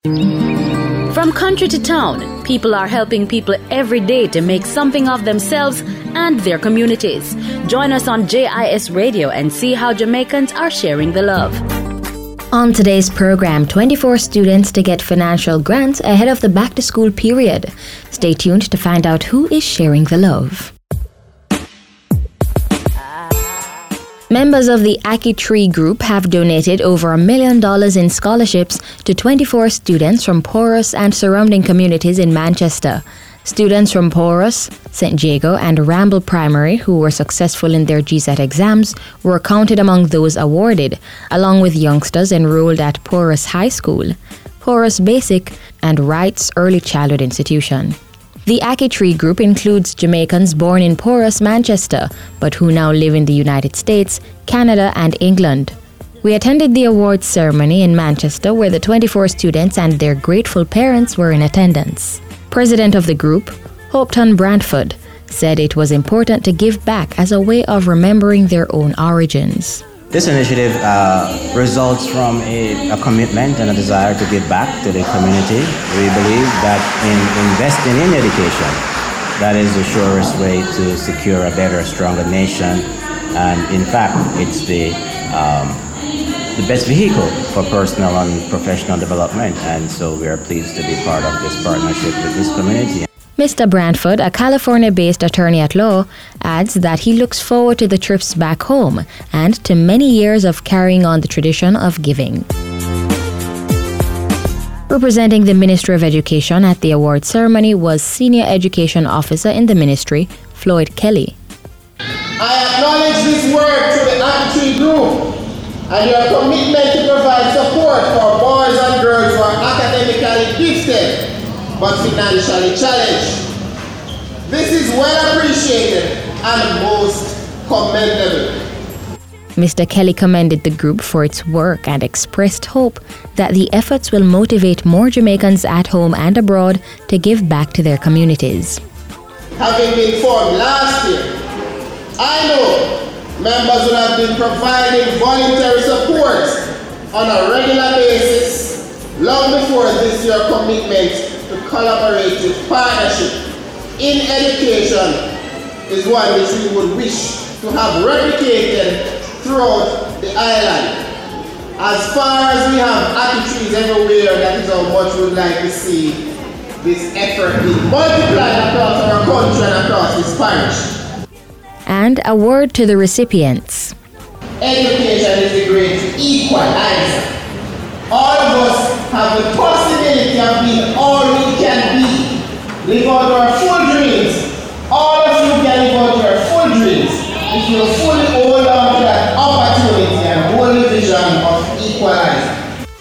From country to town, people are helping people every day to make something of themselves and their communities. Join us on JIS Radio and see how Jamaicans are sharing the love. On today's program, 24 students to get financial grants ahead of the back-to-school period. Stay tuned to find out who is sharing the love. Members of the Aki Tree Group have donated over $1 million in scholarships to 24 students from Porus and surrounding communities in Manchester. Students from Porus, St. Jago and Ramble Primary who were successful in their GCSET exams were counted among those awarded, along with youngsters enrolled at Porus High School, Porus Basic and Wright's Early Childhood Institution. The Aki Tree Group includes Jamaicans born in Porus, Manchester, but who now live in the United States, Canada, and England. We attended the awards ceremony in Manchester where the 24 students and their grateful parents were in attendance. President of the group, Hopetoun Brantford, said it was important to give back as a way of remembering their own origins. This initiative results from a commitment and a desire to give back to the community. We believe that in investing in education, that is the surest way to secure a better, stronger nation. And in fact, it's the best vehicle for personal and professional development. And so we are pleased to be part of this partnership with this community. Mr. Brantford, a California-based attorney at law, adds that he looks forward to the trips back home and to many years of carrying on the tradition of giving. Representing the Ministry of Education at the award ceremony was Senior Education Officer in the ministry, Floyd Kelly. I acknowledge this work to the Aki Tree Group and your commitment to provide support for boys and girls who are academically gifted but financially challenged. This is well appreciated and most commendable. Mr. Kelly commended the group for its work and expressed hope that the efforts will motivate more Jamaicans at home and abroad to give back to their communities. Having been formed last year, I know members will have been providing voluntary support on a regular basis long before this year's commitment to collaborative partnership in education is one which we would wish to have replicated throughout the island. As far as we have Aki Trees everywhere, that is how much we would like to see this effort be multiplied across our country and across this parish. And a word to the recipients. Education is the great equalizer. All of us have the possibility of being all we can be. Live out our full dreams. All of you can live out your full dreams if you fully hold on to that opportunity and holy vision of equalizer.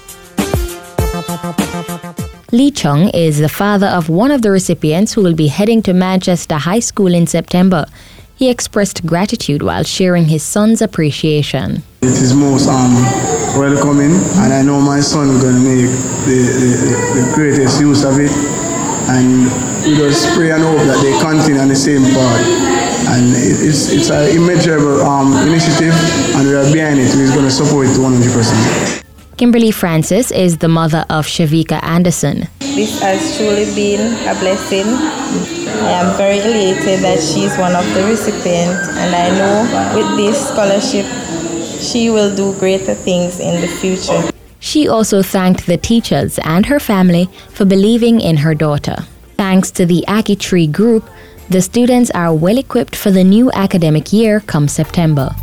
Lee Chung is the father of one of the recipients who will be heading to Manchester High School in September. He expressed gratitude while sharing his son's appreciation. It is most welcoming, and I know my son is going to make the greatest use of it. And we just pray and hope that they continue on the same path. And it's an immeasurable initiative, and we are behind it. We're going to support it 100%. Kimberly Francis is the mother of Shavika Anderson. This has truly been a blessing. I am very elated that she's one of the recipients, and I know with this scholarship she will do greater things in the future. She also thanked the teachers and her family for believing in her daughter. Thanks to the Aki Tree Group, the students are well equipped for the new academic year come September.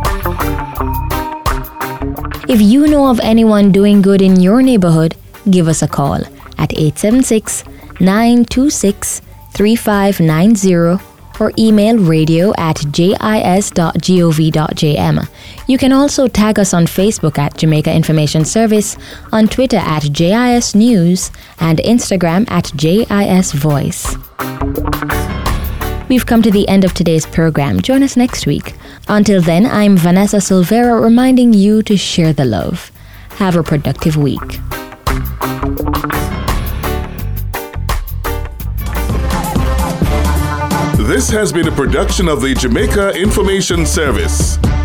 If you know of anyone doing good in your neighborhood, give us a call at 876-926-3590 or email radio@jis.gov.jm. You can also tag us on Facebook at Jamaica Information Service, on Twitter at JIS News, and Instagram at JIS Voice. We've come to the end of today's program. Join us next week. Until then, I'm Vanessa Silvera reminding you to share the love. Have a productive week. This has been a production of the Jamaica Information Service.